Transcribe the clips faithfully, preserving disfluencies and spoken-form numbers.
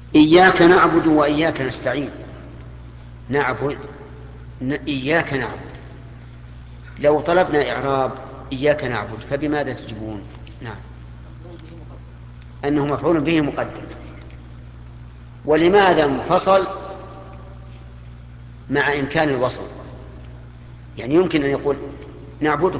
إياك نعبد وإياك نستعين. نعبد إياك نعبد، لو طلبنا إعراب إياك نعبد فبماذا تجيبون؟ نعم، أنه مفعول به مقدم. ولماذا انفصل مع إمكان الوصل؟ يعني يمكن أن يقول نعبدك،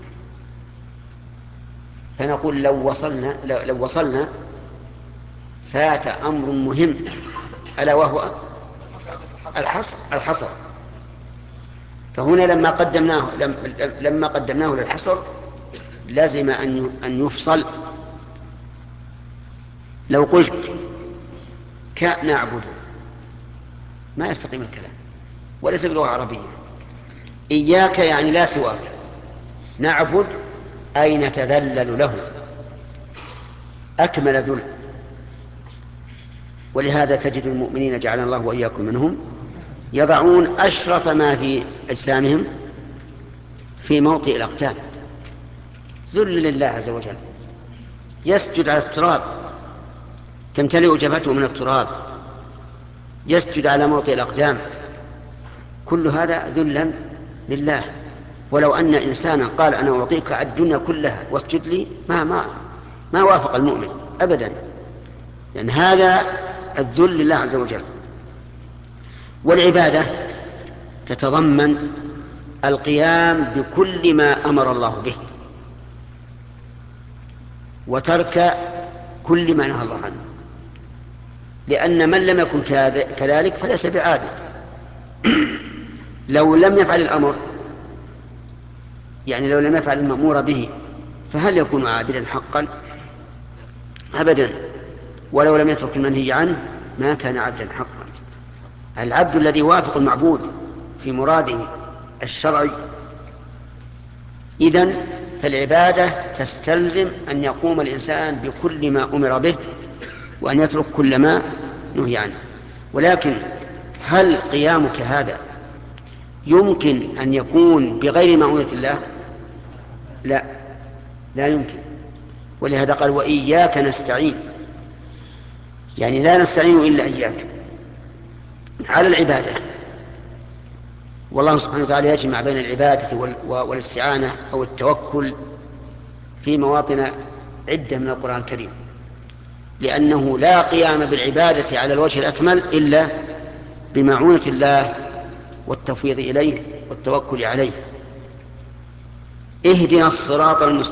فنقول لو وصلنا لو, لو وصلنا فات أمر مهم، ألا وهو الحصر الحصر فهنا لما قدمناه لما قدمناه للحصر لازم أن أن يفصل. لو قلت كنعبد ما يستقيم الكلام، وليس بلغة عربية. إياك يعني لا سواك، نعبد أي نتذلل له أكمل ذل. ولهذا تجد المؤمنين جعلنا الله وإياكم منهم يضعون أشرف ما في أجسامهم في موطئ الأقدام، ذل لله عز وجل. يسجد على التراب تمتلئ جبهته من التراب، يسجد على موطئ الأقدام، كل هذا ذلا لله. ولو أن إنسانا قال أنا أعطيك الدنيا كلها واسجد لي ما ما ما وافق المؤمن أبدا، لأن هذا الذل لله عز وجل. والعبادة تتضمن القيام بكل ما أمر الله به وترك كل ما نهى الله عنه، لأن من لم يكن كذلك فليس بعابد. لو لم يفعل الأمر، يعني لو لم يفعل المأمور به، فهل يكون عابدا حقا؟ أبدا. ولو لم يترك المنهي عنه ما كان عبدا حقا. العبد الذي يوافق المعبود في مراده الشرعي. إذن فالعبادة تستلزم أن يقوم الإنسان بكل ما أمر به وأن يترك كل ما نهي عنه. ولكن هل قيامك هذا يمكن أن يكون بغير معونة الله؟ لا، لا يمكن. ولهذا قال وإياك نستعين، يعني لا نستعين إلا إياك على العبادة. والله سبحانه وتعالى يجمع بين العبادة والاستعانة أو التوكل في مواطن عدة من القرآن الكريم، لأنه لا قيام بالعبادة على الوجه الأكمل إلا بمعونة الله والتفويض إليه والتوكل عليه. اهدنا الصراط المستقيم.